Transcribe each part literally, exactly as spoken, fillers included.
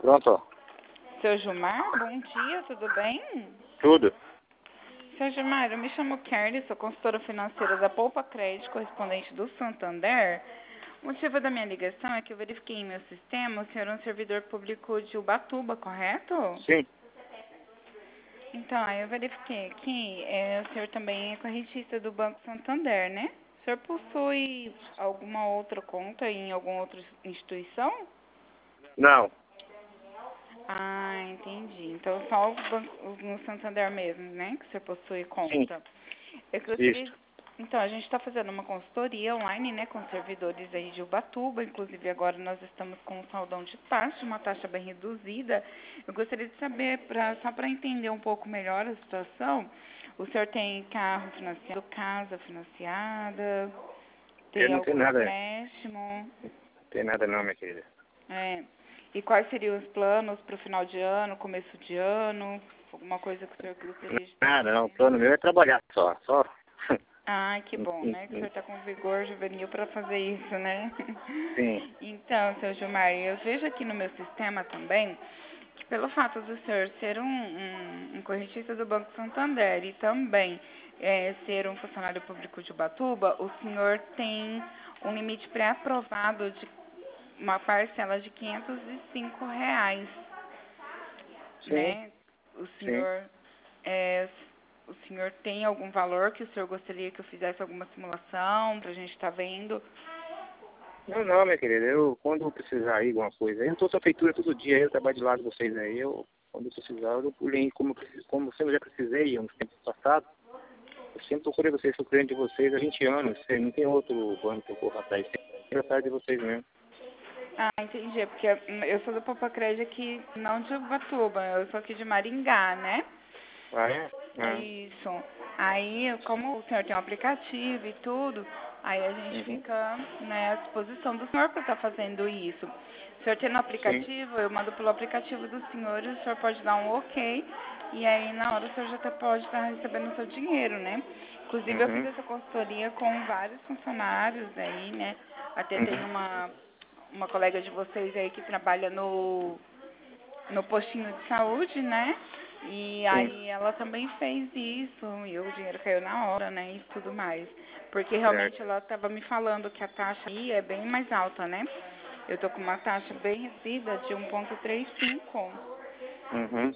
Pronto. Seu Gilmar, bom dia, tudo bem? Tudo. Seu Gilmar, eu me chamo Kelly, sou consultora financeira da Poupa Crédito, correspondente do Santander. O motivo da minha ligação é que eu verifiquei em meu sistema o senhor é um servidor público de Ubatuba, correto? Sim. Então, aí eu verifiquei aqui, é, o senhor também é correntista do Banco Santander, né? O senhor possui alguma outra conta em alguma outra instituição? Não. Ah, entendi. Então, só o banco, no Santander mesmo, né? Que o senhor possui Sim. conta. Eu gostaria... Isso. Então, a gente está fazendo uma consultoria online, né? Com servidores aí de Ubatuba. Inclusive, agora nós estamos com um saldão de taxa, uma taxa bem reduzida. Eu gostaria de saber, pra, só para entender um pouco melhor a situação, o senhor tem carro financiado, casa financiada, Eu tem não tenho algum nada. empréstimo? Não tem nada não, minha querida. É. E quais seriam os planos para o final de ano, começo de ano? Alguma coisa que o senhor gostaria de Nada saber? não. O plano meu é trabalhar só. Só. Ai, que bom, né? Que o senhor está com vigor juvenil para fazer isso, né? Sim. Então, seu Gilmar, eu vejo aqui no meu sistema também que pelo fato do senhor ser um, um, um correntista do Banco Santander e também é, ser um funcionário público de Ubatuba, o senhor tem um limite pré-aprovado de uma parcela de quinhentos e cinco reais, Sim. né? O Sim. senhor, é, o senhor tem algum valor que o senhor gostaria que eu fizesse alguma simulação para a gente estar vendo? Não, não, minha querida. Eu, quando eu precisar aí alguma coisa, eu não tô sua feitura todo dia, eu trabalho de lado de vocês aí. Eu, quando eu precisar, eu pulei, como, eu preciso- como eu sempre já precisei, uns tempos passados, eu sempre procurei vocês, sou cliente de vocês há vinte anos. Não tem outro banco que eu corro atrás. Sempre atrás de vocês mesmo. Ah, entendi. É porque eu sou do Poupa Crédito aqui, não de Ubatuba, eu sou aqui de Maringá, né? Ah, é? É Ah. isso. Aí, como o senhor tem um aplicativo e tudo, aí a gente Uhum. fica, né, à disposição do senhor para estar fazendo isso. O senhor tendo Sim. aplicativo, eu mando pelo aplicativo do senhor e o senhor pode dar um ok, e aí na hora o senhor já tá- pode estar recebendo o seu dinheiro, né? Inclusive eu fiz Uhum. essa consultoria com vários funcionários aí, né? Até tem Uhum. uma, uma colega de vocês aí que trabalha no no postinho de saúde, né? E Sim. aí ela também fez isso, e o dinheiro caiu na hora, né? E tudo mais. Porque realmente Certo. ela estava me falando que a taxa aí é bem mais alta, né? Eu tô com uma taxa bem reduzida de um vírgula trinta e cinco, Uhum.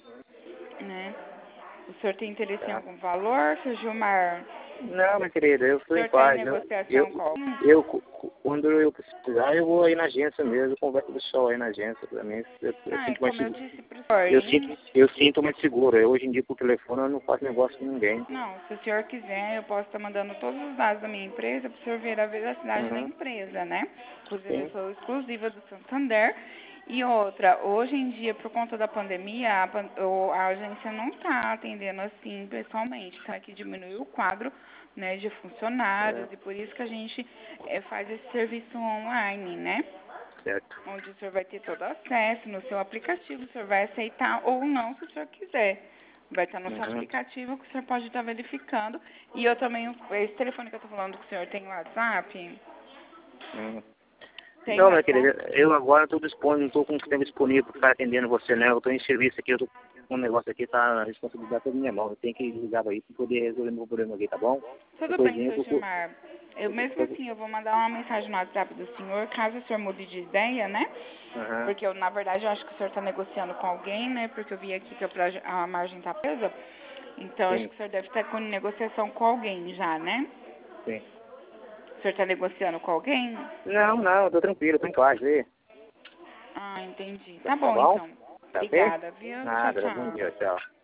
né? O senhor tem interesse em Tá. algum valor, seu Gilmar? Não, minha querida, eu O estou em senhor tá em paz. Eu, eu, negociação com alguém? eu, cu- cu- quando eu precisar, eu vou aí na agência mesmo, eu converso com o pessoal aí na agência pra mim. Eu, eu Ah, e sinto mais como eu seguro. disse pro senhor, Eu sinto, eu sinto mais seguro. Eu, hoje em dia, por telefone, eu não faço negócio com ninguém. não, se o senhor quiser, eu posso estar mandando todos os dados da minha empresa para o senhor ver a veracidade da Uhum. empresa, né? Inclusive, eu Sim. sou exclusiva do Santander. E outra, hoje em dia, por conta da pandemia, a, pan- o- a agência não está atendendo assim pessoalmente. Então, é que diminuiu o quadro, né, de funcionários É, e por isso que a gente eh, faz esse serviço online, né? certo. Onde o senhor vai ter todo acesso no seu aplicativo, o senhor vai aceitar ou não se o senhor quiser. Vai estar no seu Uhum. aplicativo que o senhor pode estar verificando. E eu também, esse telefone que eu estou falando que o senhor tem WhatsApp? Uhum. Tem Não, minha WhatsApp? querida, eu agora estou disponível, não estou com tempo disponível para ficar atendendo você, né? Eu estou em serviço aqui, eu estou com um negócio aqui, tá, a responsabilidade toda minha mão. Eu tenho que ligar para isso para poder resolver meu problema aqui, tá bom? Tudo bem, Depoisinho eu seu procuro. Gilmar. Eu mesmo assim, eu vou mandar uma mensagem no WhatsApp do senhor, caso o senhor mude de ideia, né? Aham. Porque eu, na verdade, eu acho que o senhor está negociando com alguém, né? Porque eu vi aqui que a proj- a margem está presa. Então, acho Sim, que o senhor deve estar com negociação com alguém já, né? sim. O senhor está negociando com alguém? Não, não, eu tô tranquilo, tô em paz, vê? Ah, entendi. Tá Tá tá bom, bom? então. Tá ok? Obrigada, viu? Tchau, Nada, bom tchau. dia, tchau.